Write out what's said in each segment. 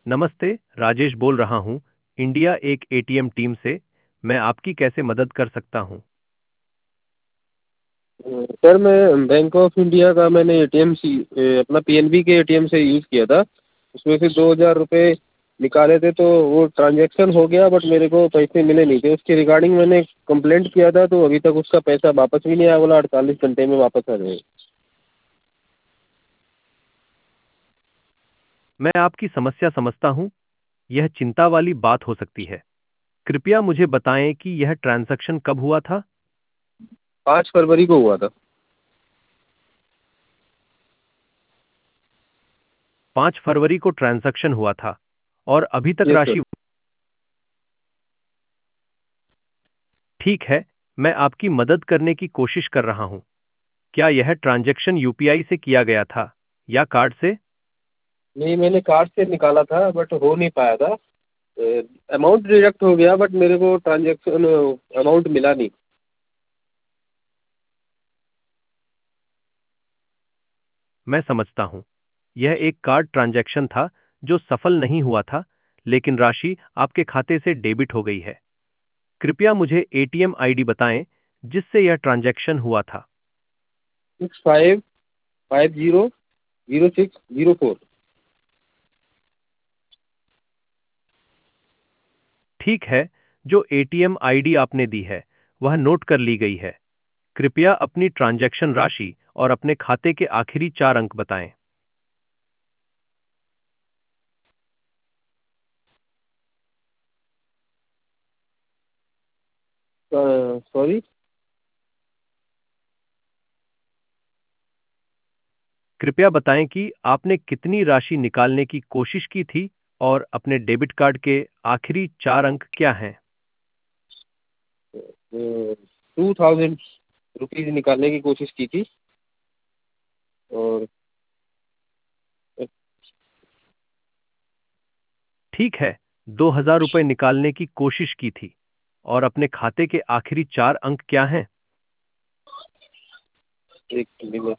नमस्ते, राजेश बोल रहा हूँ, इंडिया एक एटीएम टीम से। मैं आपकी कैसे मदद कर सकता हूँ? सर मैं बैंक ऑफ इंडिया का मैंने एटीएम अपना पीएनबी के एटीएम से यूज़ किया था। उसमें से 2,000 रुपये निकाले थे, तो वो ट्रांजैक्शन हो गया बट मेरे को पैसे मिले नहीं थे। उसके रिगार्डिंग मैंने कंप्लेंट किया था, तो अभी तक उसका पैसा वापस भी नहीं आया, बोला 48 घंटे में वापस आ जाएगा। मैं आपकी समस्या समझता हूँ। यह चिंता वाली बात हो सकती है। कृपया मुझे बताएं कि यह ट्रांजैक्शन कब हुआ था? 5 फरवरी को हुआ था। 5 फरवरी को ट्रांजैक्शन हुआ था और अभी तक यस सर। राशि। ठीक है, मैं आपकी मदद करने की कोशिश कर रहा हूँ। क्या यह ट्रांजैक्शन यूपीआई से किया गया था या कार्ड से? नहीं, मैंने कार्ड से निकाला था बट हो नहीं पाया था। अमाउंट डिडक्ट हो गया बट मेरे को ट्रांजैक्शन अमाउंट मिला नहीं। मैं समझता हूँ। यह एक कार्ड ट्रांजैक्शन था जो सफल नहीं हुआ था, लेकिन राशि आपके खाते से डेबिट हो गई है। कृपया मुझे एटीएम आईडी बताएं जिससे यह ट्रांजैक्शन हुआ था। 65500604। ठीक है, जो एटीएम आईडी आपने दी है वह नोट कर ली गई है। कृपया अपनी ट्रांजैक्शन राशि और अपने खाते के आखिरी 4 अंक बताएं। सॉरी। कृपया बताएं कि आपने कितनी राशि निकालने की कोशिश की थी और अपने डेबिट कार्ड के आखिरी 4 अंक क्या हैं। 2,000 रुपीज निकालने की कोशिश की थी। और ठीक है, 2,000 रुपये निकालने की कोशिश की थी और अपने खाते के आखिरी 4 अंक क्या हैं? एक मिनट।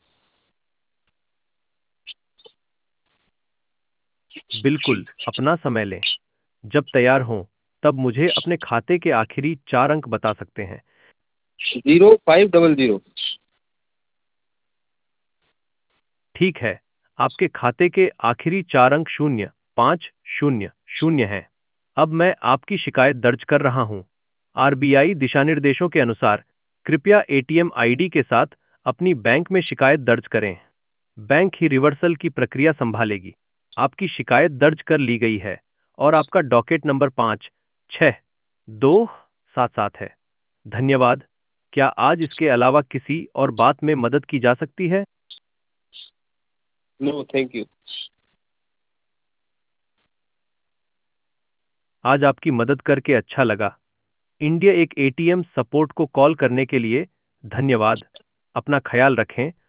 बिल्कुल, अपना समय लें। जब तैयार हों, तब मुझे अपने खाते के आखिरी 4 अंक बता सकते हैं। 0500। ठीक है, आपके खाते के आखिरी 4 अंक 0,500 हैं। अब मैं आपकी शिकायत दर्ज कर रहा हूं। आरबीआई दिशानिर्देशों के अनुसार कृपया एटीएम आईडी के साथ अपनी बैंक में शिकायत दर्ज करें। बैंक ही रिवर्सल की प्रक्रिया संभालेगी। आपकी शिकायत दर्ज कर ली गई है और आपका डॉकेट नंबर 56277 है। धन्यवाद। क्या आज इसके अलावा किसी और बात में मदद की जा सकती है? No, thank you. आज आपकी मदद करके अच्छा लगा। इंडिया एक एटीएम सपोर्ट को कॉल करने के लिए धन्यवाद। अपना ख्याल रखें